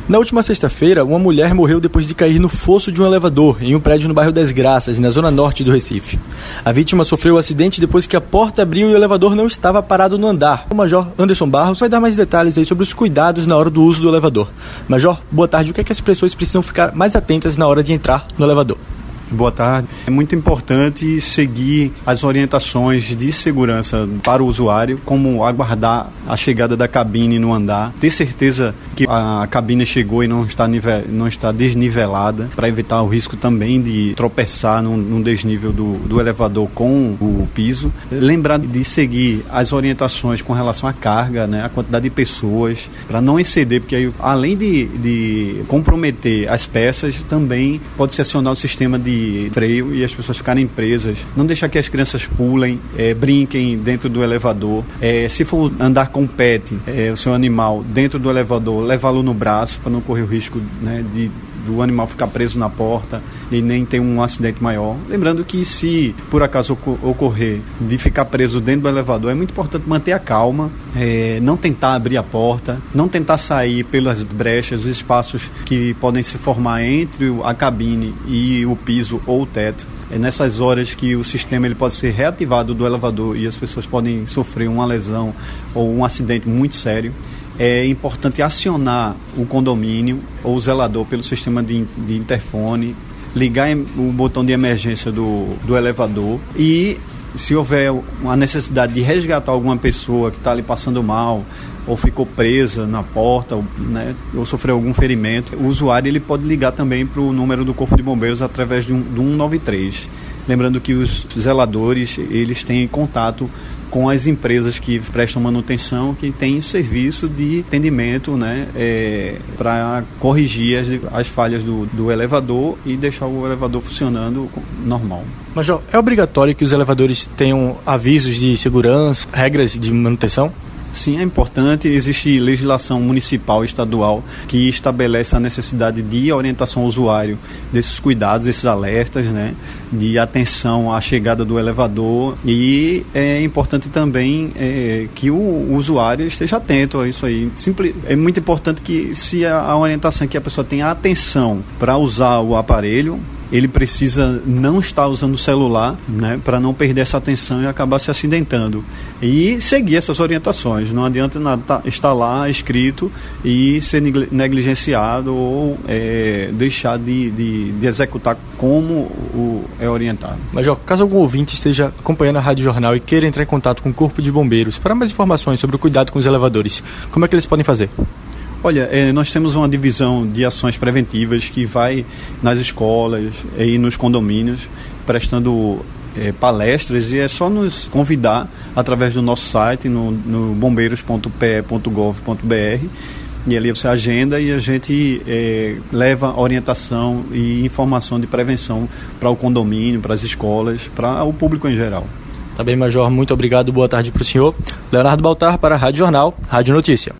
Na última sexta-feira, uma mulher morreu depois de cair no fosso de um elevador em um prédio no bairro das Graças, na zona norte do Recife. A vítima sofreu o acidente depois que a porta abriu e o elevador não estava parado no andar. O Major Anderson Barros vai dar mais detalhes aí sobre os cuidados na hora do uso do elevador. Major, boa tarde. O que é que as pessoas precisam ficar mais atentas na hora de entrar no elevador? Boa tarde. É muito importante seguir as orientações de segurança para o usuário, como aguardar a chegada da cabine no andar, ter certeza que a cabine chegou e não está desnivelada, para evitar o risco também de tropeçar num desnível do elevador com o piso. Lembrar de seguir as orientações com relação à carga, né, a quantidade de pessoas, para não exceder, porque aí, além de comprometer as peças, também pode-se acionar o sistema de freio e as pessoas ficarem presas. Não deixar que as crianças pulem, brinquem dentro do elevador. Se for andar com pet, o seu animal dentro do elevador, levá-lo no braço para não correr o risco, né, do animal ficar preso na porta e nem ter um acidente maior. Lembrando que se por acaso ocorrer de ficar preso dentro do elevador, é muito importante manter a calma, não tentar abrir a porta, não tentar sair pelas brechas, os espaços que podem se formar entre a cabine e o piso ou o teto. É nessas horas que o sistema ele pode ser reativado do elevador e as pessoas podem sofrer uma lesão ou um acidente muito sério. É importante acionar o condomínio ou o zelador pelo sistema de interfone, ligar o botão de emergência do elevador e, se houver a necessidade de resgatar alguma pessoa que está ali passando mal ou ficou presa na porta, né, ou sofreu algum ferimento, o usuário ele pode ligar também para o número do Corpo de Bombeiros através do 193. Lembrando que os zeladores eles têm contato com as empresas que prestam manutenção, que têm serviço de atendimento, né, para corrigir as falhas do elevador e deixar o elevador funcionando normal. Major, é obrigatório que os elevadores tenham avisos de segurança, regras de manutenção? Sim, é importante. Existe legislação municipal e estadual que estabelece a necessidade de orientação ao usuário desses cuidados, esses alertas, né, de atenção à chegada do elevador, e é importante também que o usuário esteja atento a isso aí. É muito importante que, se a orientação é que a pessoa tenha atenção para usar o aparelho, ele precisa não estar usando o celular, né, para não perder essa atenção e acabar se acidentando. E seguir essas orientações. Não adianta nada estar lá escrito e ser negligenciado ou deixar de executar como é orientado. Major, caso algum ouvinte esteja acompanhando a Rádio Jornal e queira entrar em contato com o Corpo de Bombeiros para mais informações sobre o cuidado com os elevadores, como é que eles podem fazer? Olha, nós temos uma divisão de ações preventivas que vai nas escolas e nos condomínios prestando palestras, e é só nos convidar através do nosso site no bombeiros.pe.gov.br, e ali você agenda e a gente leva orientação e informação de prevenção para o condomínio, para as escolas, para o público em geral. Tá bem, Major, muito obrigado, boa tarde para o senhor. Leonardo Baltar para a Rádio Jornal, Rádio Notícia.